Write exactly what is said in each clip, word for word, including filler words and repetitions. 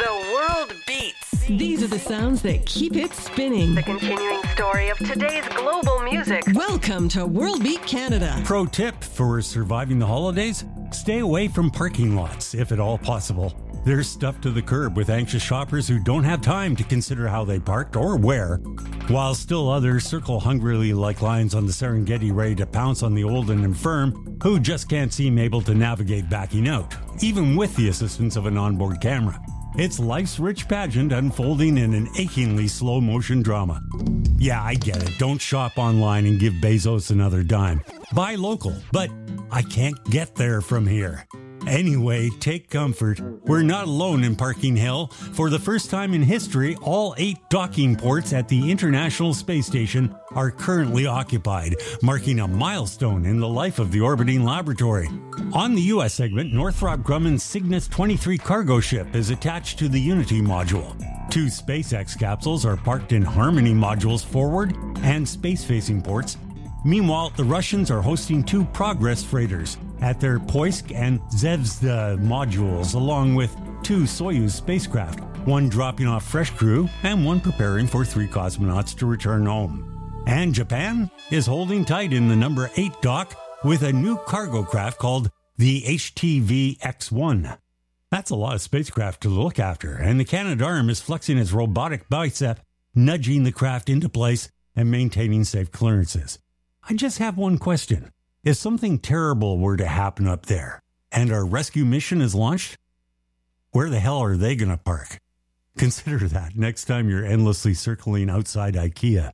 The world beats. These are the sounds that keep it spinning. The continuing story of today's global music. Welcome to World Beat Canada. Pro tip for surviving the holidays: stay away from parking lots, if at all possible. They're stuffed to the curb with anxious shoppers who don't have time to consider how they parked or where, while still others circle hungrily like lions on the Serengeti ready to pounce on the old and infirm who just can't seem able to navigate backing out, even with the assistance of an onboard camera. It's life's rich pageant unfolding in an achingly slow-motion drama. Yeah, I get it. Don't shop online and give Bezos another dime. Buy local, but I can't get there from here. Anyway, take comfort. We're not alone in parking hell. For the first time in history, all eight docking ports at the International Space Station are currently occupied, marking a milestone in the life of the orbiting laboratory. On the U S segment, Northrop Grumman's Cygnus twenty-three cargo ship is attached to the Unity module. Two SpaceX capsules are parked in Harmony modules forward and space-facing ports. Meanwhile, the Russians are hosting two Progress freighters at their Poisk and Zvezda modules, along with two Soyuz spacecraft, one dropping off fresh crew and one preparing for three cosmonauts to return home. And Japan is holding tight in the number eight dock with a new cargo craft called the H T V X one. That's a lot of spacecraft to look after, and the Canadarm is flexing its robotic bicep, nudging the craft into place and maintaining safe clearances. I just have one question. If something terrible were to happen up there and our rescue mission is launched, where the hell are they going to park? Consider that next time you're endlessly circling outside IKEA.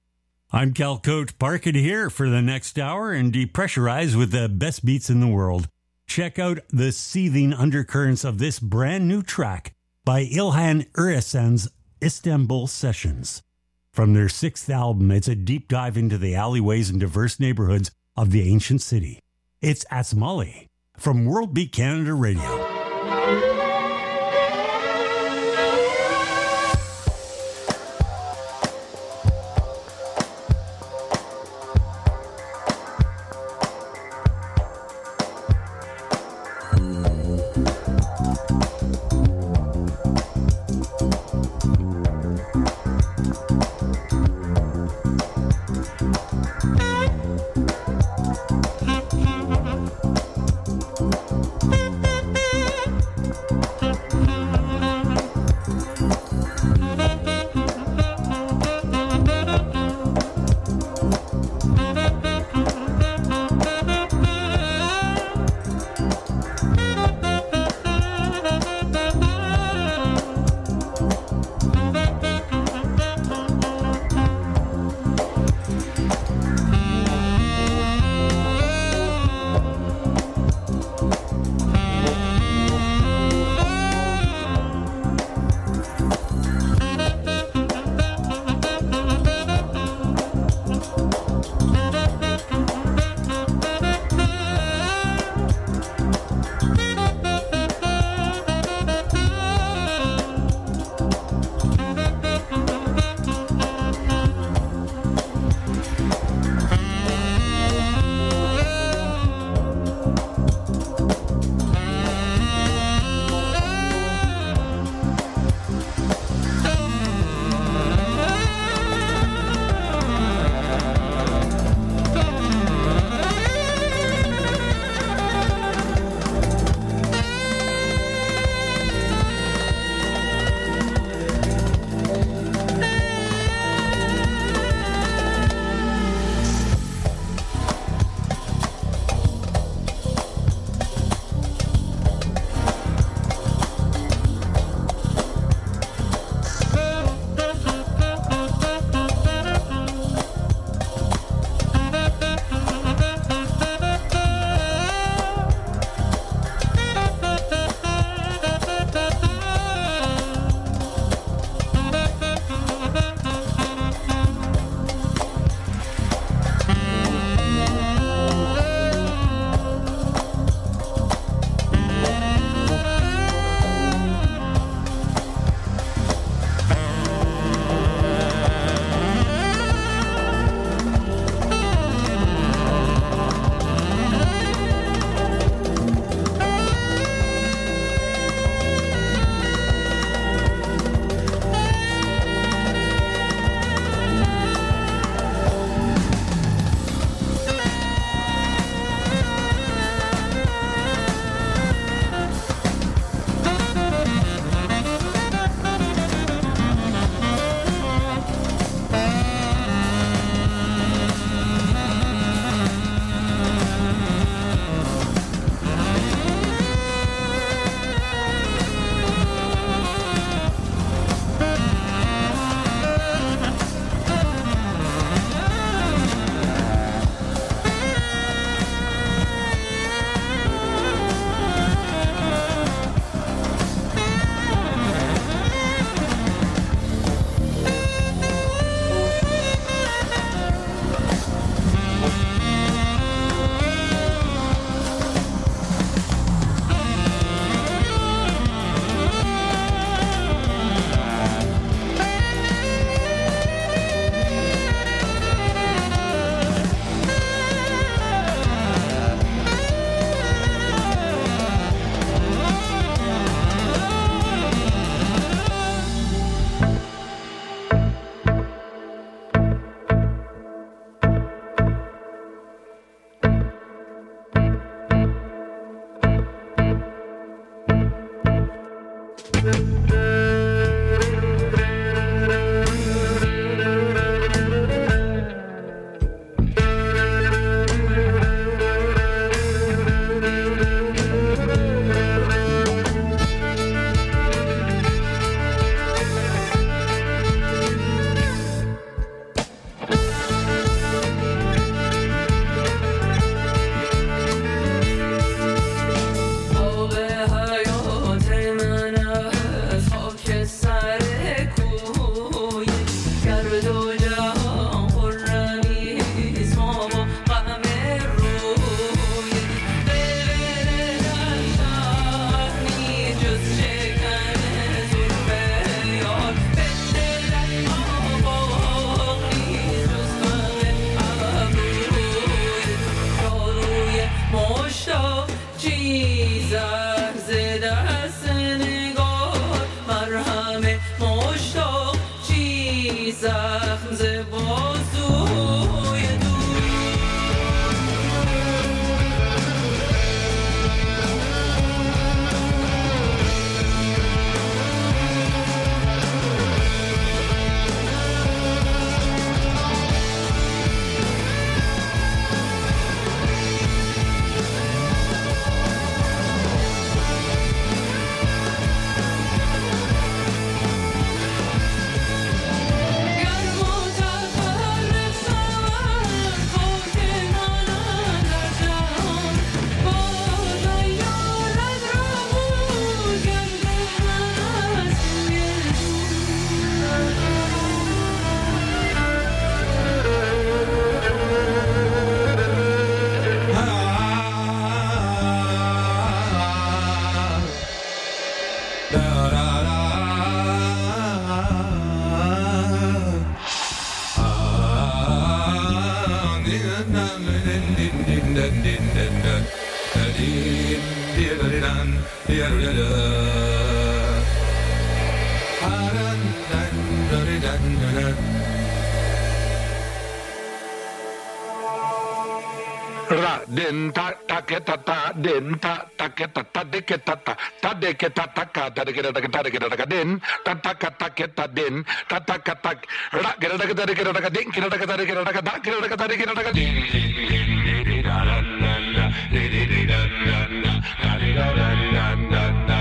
I'm Cal Coat. Park it here for the next hour and depressurize with the best beats in the world. Check out the seething undercurrents of this brand new track by Ilhan Urasan's Istanbul Sessions. From their sixth album, it's a deep dive into the alleyways and diverse neighborhoods of the ancient city. It's Asmali from World Beat Canada Radio. Ra den ta ta ke ta ta den ta ta ke ta ta de ke ta ta ta de ke ta ta ka ta de ke ta ta ta de ke ta ta den ta ta ka ta ke ta den ta ta ka ta ra ke ta ta de ke ta ta den ke ta ta ta de ke ta ta da ke ta ta de ke ta ta den da da da da da da da da.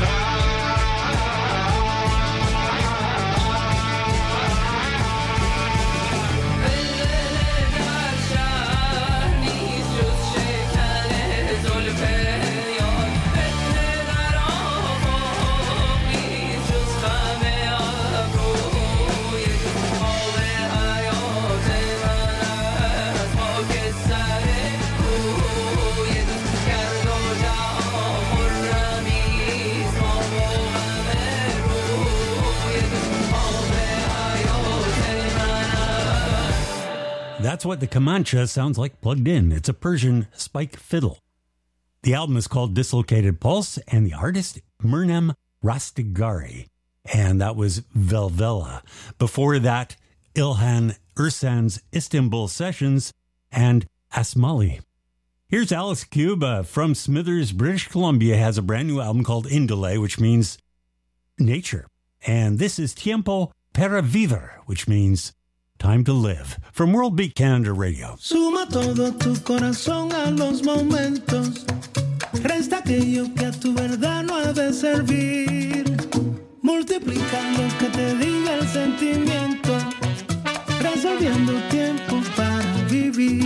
That's what the Kamancha sounds like plugged in. It's a Persian spike fiddle. The album is called Dislocated Pulse, and the artist, Murnam Rastigari. And that was Velvela. Before that, Ilhan Ersan's Istanbul Sessions and Asmali. Here's Alice Cuba from Smithers, British Columbia, has a brand new album called Indole, which means nature. And this is Tiempo para Vivir, which means time to live, from World Beat Canada Radio. Suma todo tu corazón a los momentos. Resta aquello que a tu verdad no ha de servir. Multiplica lo que te diga el sentimiento. Resolviendo tiempo para vivir.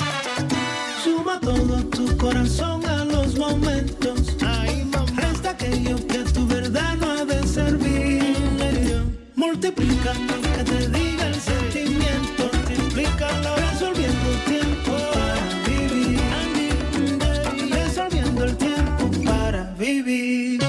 Suma todo tu corazón a los momentos. Resta aquello que a tu verdad no ha de servir. Multiplica lo que te diga el sentimiento. Multiplícalo, resolviendo tiempo para vivir. Resolviendo el tiempo para vivir.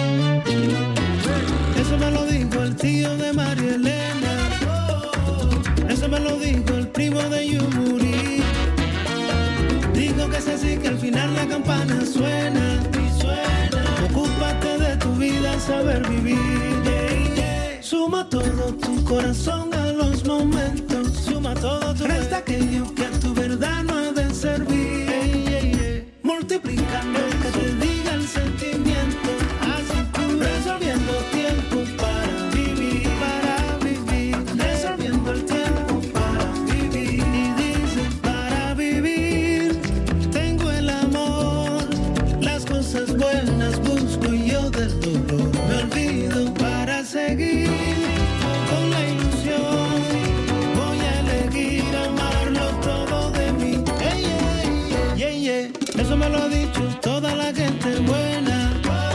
Eso me lo dijo el tío de María Elena. Eso me lo dijo el primo de Yumuri. Digo que es así, que al final la campana suena y suena. Ocúpate de tu vida, saber vivir. Yeah, yeah. Suma todo tu corazón a los momentos. Suma todo tu resta aquello que a tu verdad no ha de servir. Yeah, yeah, yeah. Multiplica lo que te diga el sentimiento. Así tú resolviendo tiempo para vivir, para vivir. Resolviendo el tiempo para vivir. Y dice para vivir tengo el amor. Las cosas buenas busco y yo del dolor me olvido para seguir. Con la ilusión voy a elegir amarlo todo de mí. Hey, yeah, yeah, yeah. Eso me lo ha dicho toda la gente buena.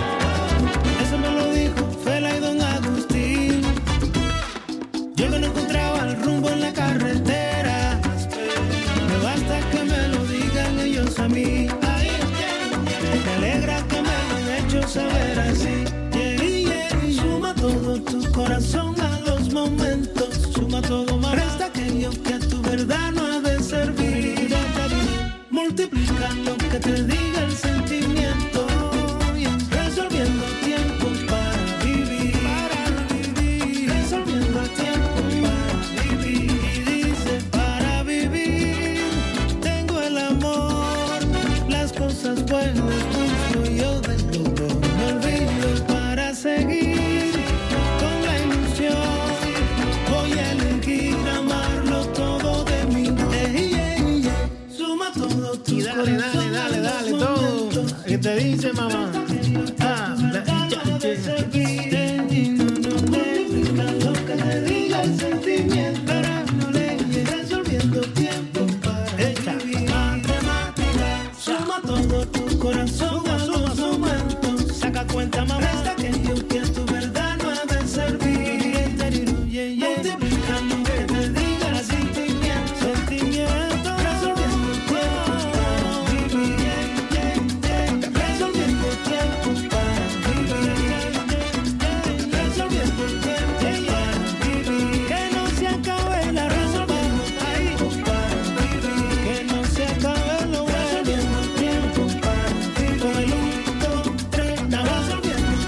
Eso me lo dijo Fela y Don Agustín. Yo que no encontraba el rumbo en la carretera. Me basta que me lo digan ellos a mí. Me alegra que me lo han hecho saber así. Yeah, yeah. Suma todo tu corazón a los momentos. Suma todo más. Resta aquello que a tu verdad no ha de servir. Multiplica lo que te diga el sentimiento. Resolviendo tiempo para vivir, para vivir. Resolviendo el tiempo para vivir. Y dice para vivir tengo el amor. Las cosas buenas busco yo del dolor me olvido para seguir. Con la ilusión voy a elegir amarlo todo de mí. Hey, yeah, yeah. Suma todo tu Y dale, dale, dale, dale, todo. ¿Qué te dice, mamá? Ah, la, ya, ya. Lo que te diga el sentimiento. Resolviendo tiempo para vivir. Matemática. Suma todo tu corazón a los momentos. Saca cuenta, mamá. Resta aquello que a tu verdad no ha de servir. Multiplica lo que te diga el sentimiento. Sentimiento. Resolviendo tiempo para vivir. Resolviendo tiempo para vivir. Resolviendo tiempo para vivir. Que no se acabe la resolviendo tiempo para vivir. Que no se acabe lo resolviendo tiempo para vivir. Con el uno, dos, tres, resolviendo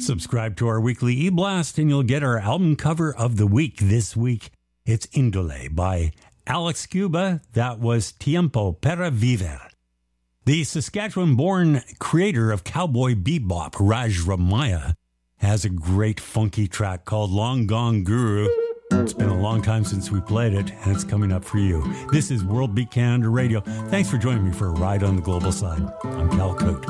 Subscribe to our weekly e-blast and you'll get our album cover of the week this week. It's Indole by Alex Cuba. That was Tiempo para Vivir. The Saskatchewan-born creator of cowboy bebop, Raj Ramaya, has a great funky track called Long Gone Guru. It's been a long time since we played it, and it's coming up for you. This is World Beat Canada Radio. Thanks for joining me for a ride on the global side. I'm Cal Cote.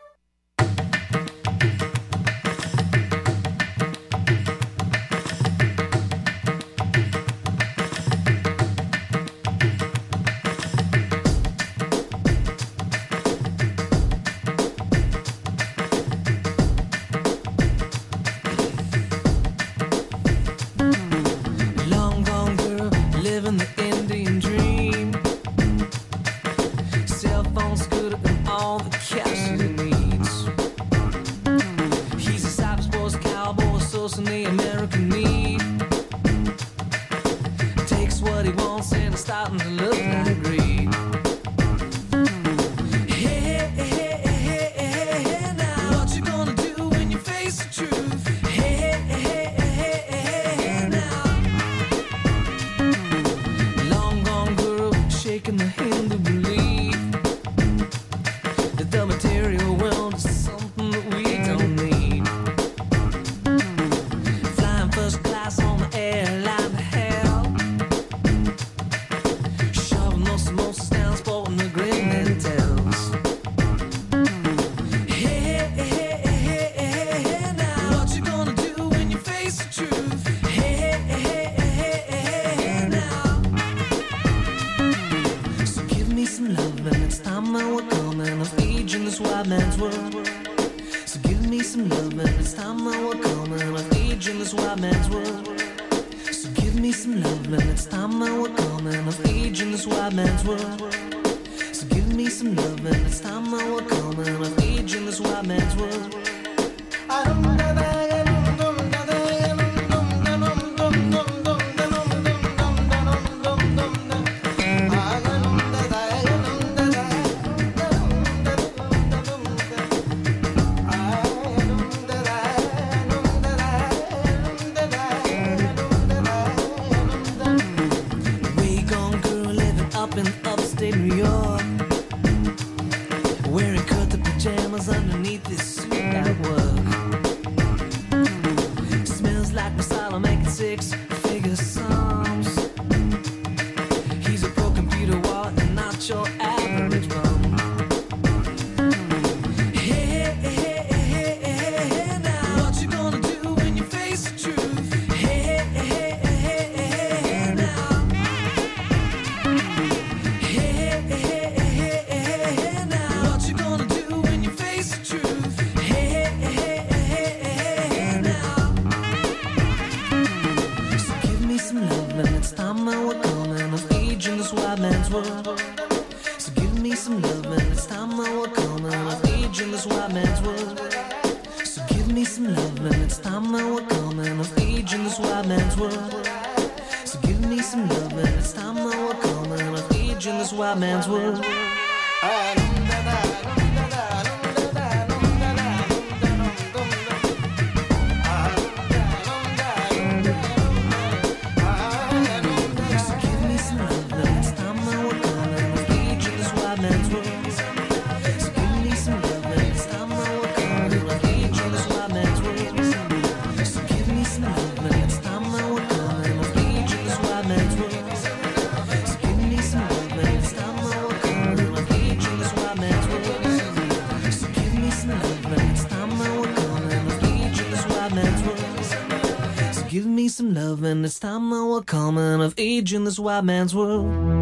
It's time now we're coming of age in this white man's world.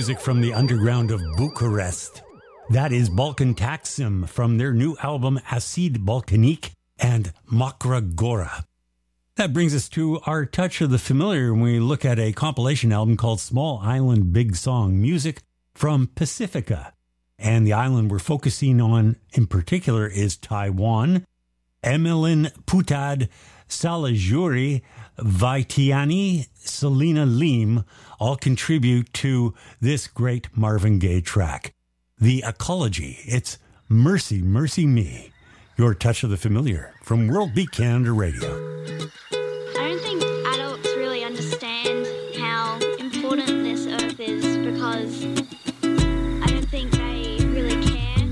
music from the underground of Bucharest. That is Balkan Taksim from their new album Acid Balkanique and Makra Gora. That brings us to our touch of the familiar when we look at a compilation album called Small Island Big Song, music from Pacifica. And the island we're focusing on in particular is Taiwan. Emilin Putad, Salajuri, Vaitiani, Selena Lim all contribute to this great Marvin Gaye track. The Ecology, it's Mercy, Mercy Me. Your touch of the familiar from World Beat Canada Radio. I don't think adults really understand how important this earth is because I don't think they really care.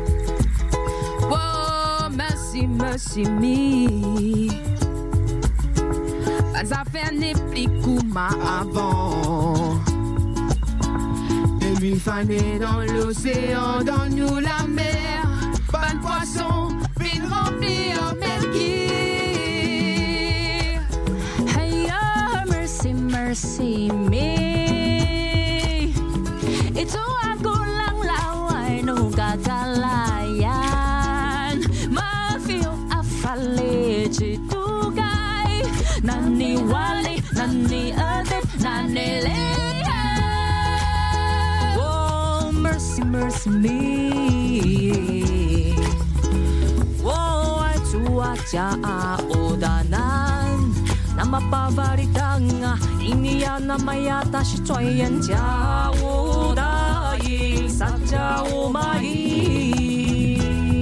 Whoa, mercy, mercy me. Pas affaire n'est plus comme avant. Des mille fanées dans l'océan, dans nous la mer. Pas de poisson, puis remplir merguez. Hey, oh, mercy, mercy me. Ito ako lang laway no gagalayan. Ma-feel afale chitugay. Nani wali, nani adip, nani leya. Oh, mercy, mercy me. Oh, ay tuwatya odanan. Na mapavarita nga, iniya na mayata si Choyan Jia Odayi, Satya Omayi.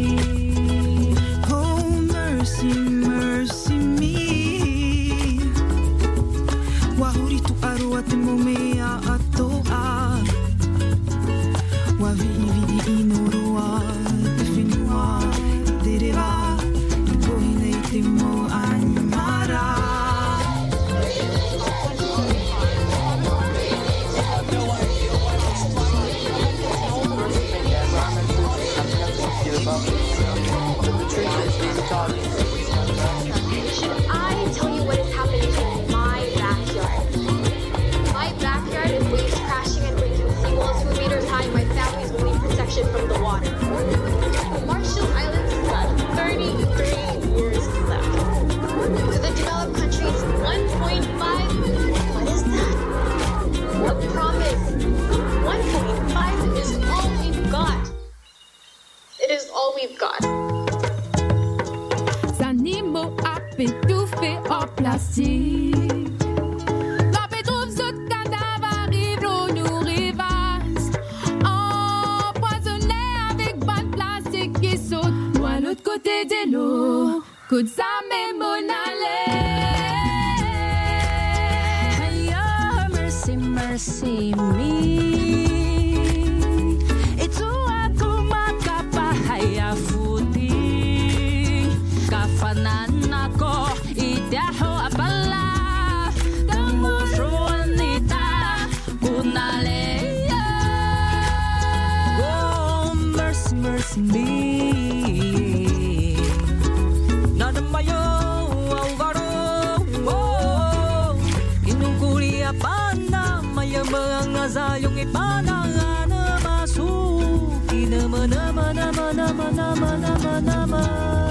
Oh, mercy, mercy me. Wahuri tu aru ate momea atoa. Wavivi vidi inoroa, tefinua, dereva, bohine itimo animara. Should I tell you what is happening in my backyard? My backyard is waves crashing and breaking seawalls two meters high. My family's moving protection from the water. Marshall Islands flood, thirty-three years left. The developed countries, one point five. What is that? A promise. one point five is all we've got. It is all we've got. Animaux étouffés en plastique. La paix trouve ce cadavre, arrive l'eau nous rivase. Empoisonné avec bonne plastique qui saute loin l'autre côté de l'eau. Coup de sa mémonale. Hey, oh, mercy, mercy me. Et toi, kuma kapa haya futi. Kafanan ako itaho apala Tamo shruanita kunaleya. Oh, mercy, mercy me. Nadamayo augaro. Oh, inungkuri apana mayamang azayong ipanangana masuki nama nama nama nama nama nama nama.